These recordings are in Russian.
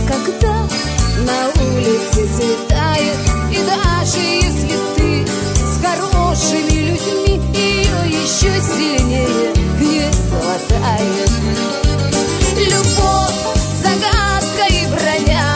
когда на улице светает, и даже если ты с хорошими людьми, ее еще сильнее не хватает. Любовь, загадка и броня,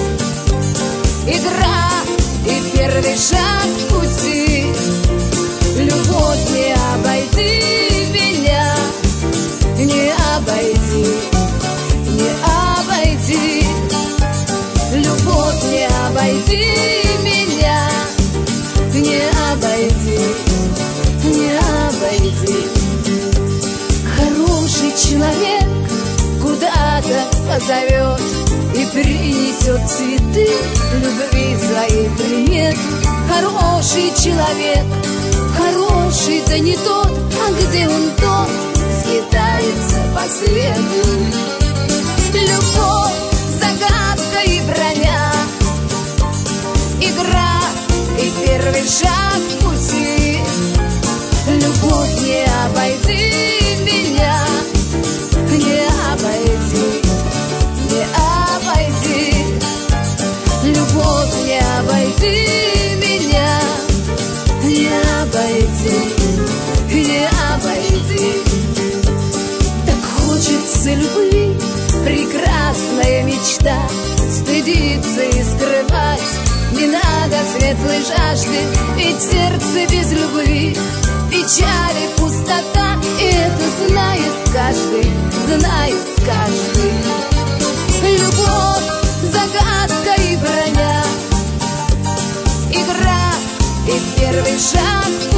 игра и первый шаг в пути. Любовь, не обойди меня, не обойди, не обойди. Любовь, не обойди меня, не обойди, не обойди. Хороший человек куда-то позовет и принесет цветы, любви своей примет. Хороший человек, хороший, да не тот, а где он тот, скитается по свету. Любовь, загадка и броня, игра и первый шаг в пути. Любовь, не обойди меня, не обойди, не обойди. Любовь, не обойди меня, не обойди, не обойди. Так хочется любви, прекрасная мечта, стыдиться и скрывать не надо светлой жажды, ведь сердце без любви печаль и пустота, и это знает каждый, знает каждый. Любовь, загадка и броня, игра и первый шаг